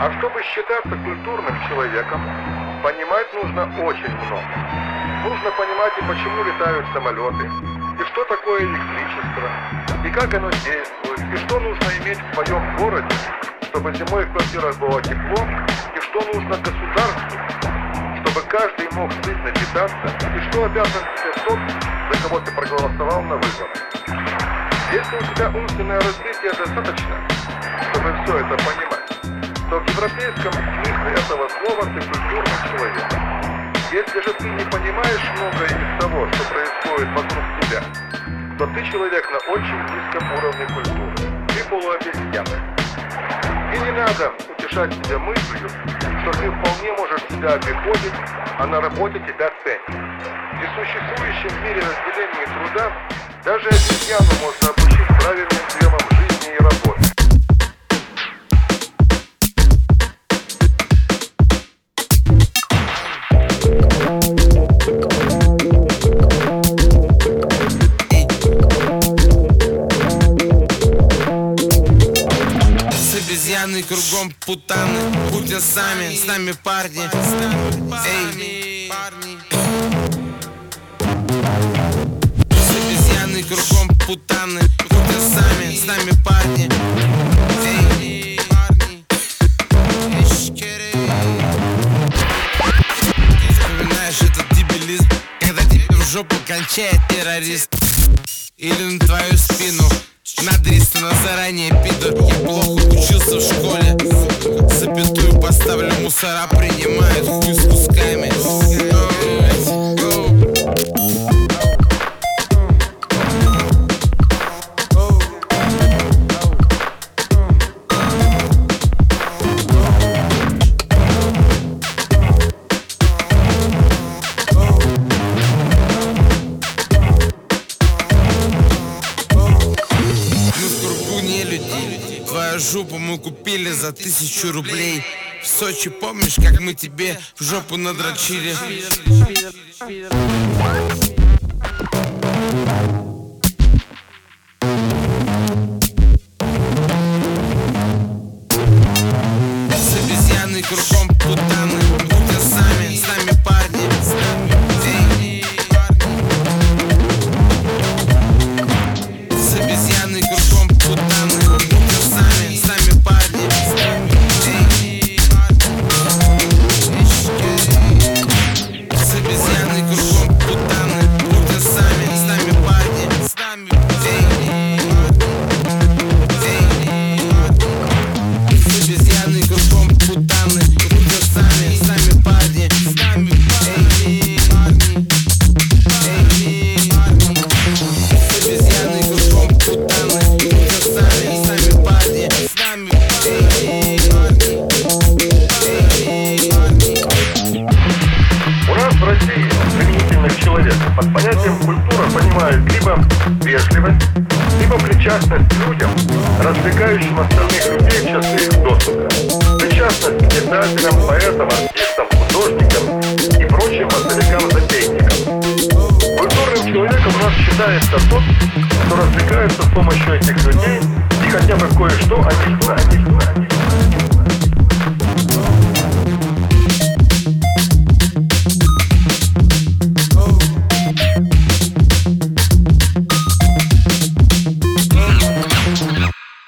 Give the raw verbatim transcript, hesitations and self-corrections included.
А чтобы считаться культурным человеком, понимать нужно очень много. Нужно понимать, и почему летают самолеты, и что такое электричество, и как оно действует, и что нужно иметь в своем городе, чтобы зимой в квартирах было тепло, и что нужно государству, чтобы каждый мог сытно питаться, и что обязан тебе тот, за кого ты проголосовал на выборах. Если у тебя умственное развитие достаточно, чтобы все это понимать, то в европейском смысле этого слова ты культурный человек. Если же ты не понимаешь многое из того, что происходит вокруг тебя, то ты человек на очень низком уровне культуры. Ты полуобезьяна. И не надо утешать себя мыслью, что ты вполне можешь себя обиходить, а на работе тебя ценят. При существующем в мире разделении труда даже обезьяну можно обучить правильным приемам жизни и работы. Обезьяны кругом путаны, будьте сами, с нами парни. Эй, парни. С обезьяны кругом путаны, будьте сами, с нами парни. Эй, парни. Вспоминаешь этот дебилизм, когда тебе в жопу кончает террорист. Или на твою спину надрисано заранее, пидор. Я плохо учился в школе, запятую поставлю, мусора принимают хуй с кусками. Твою жопу мы купили за тысячу рублей. В Сочи помнишь, как мы тебе в жопу надрочили? С обезьяны кругом путаны, будьте сами, с нами парни. Эй, с обезьяны кругом путаны, будьте сами, с нами парни. Эй, с обезьяны кругом путаны, будьте сами, с нами парни. Эй, с обезьяны кругом путаны, будьте сами, с нами парни. Эй, с обезьяны кругом путаны, будьте сами, с нами парни. У нас в России применительных человека под понятием культура понимают либо вежливость, либо причастность к людям, развлекающим остальных людей в часы их досуга. Причастность к писателям, поэтам, артистам, художникам и прочим мозговикам-затейникам. Культурным человеком у нас считается тот, кто развлекается с помощью этих людей и хотя бы кое-что о них знает.